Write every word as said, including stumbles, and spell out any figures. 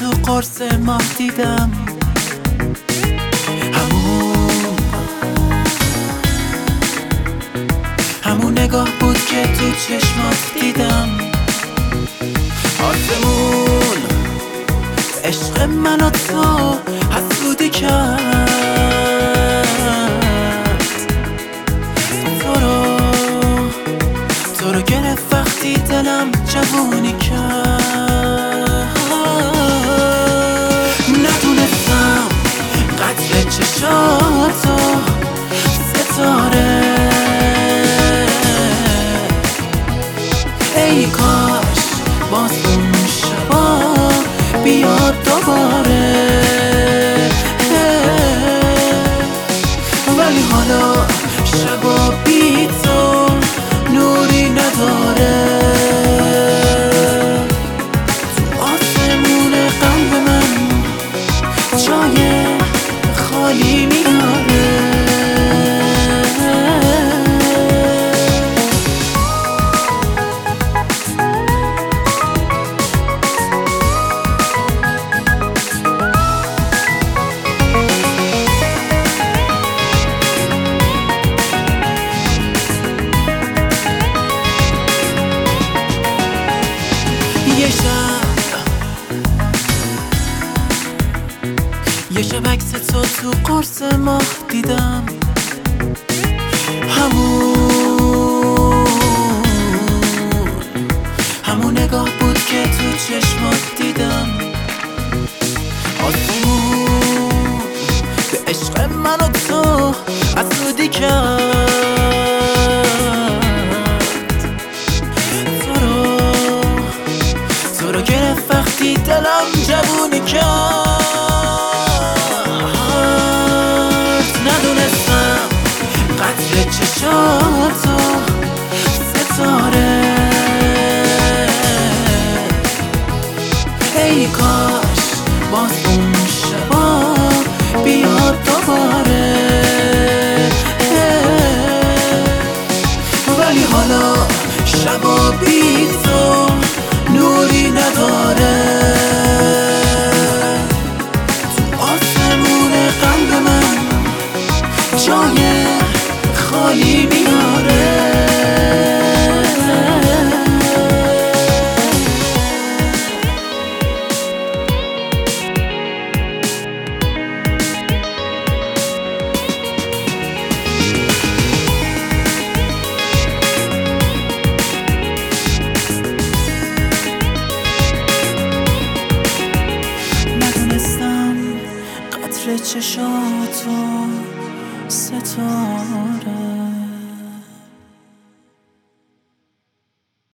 تو قرص ماه دیدم، همون همون نگاه بود که تو چشمات دیدم. آسمون عشق من و تو حسودی کرد، تو رو تو رو گرفت وقتی دلم جوونی کرد. ندونستم قدر چشاتو ستاره، ای کاش باز اون شبا بیاد دوباره، ولی حالا شبا بی تو نوری نداره. تو آسمون قلب من جای خالی میاره. یه شب یه شب عکس تو تو قرص ماه دیدم، همون همون نگاه بود که تو چشمات دیدم. آسمون به عشق من و تو حسودی کرد، تو رو گرفت وقتی دلم جوونی کرد. ندونستم قدر چشاتو ستاره، ای کاش باز اون شبا بیاد دوباره، ولی حالا شبا بی تو نوری نداره. تو آسمون قلب من جای خالی میاره. چشاتو ستاره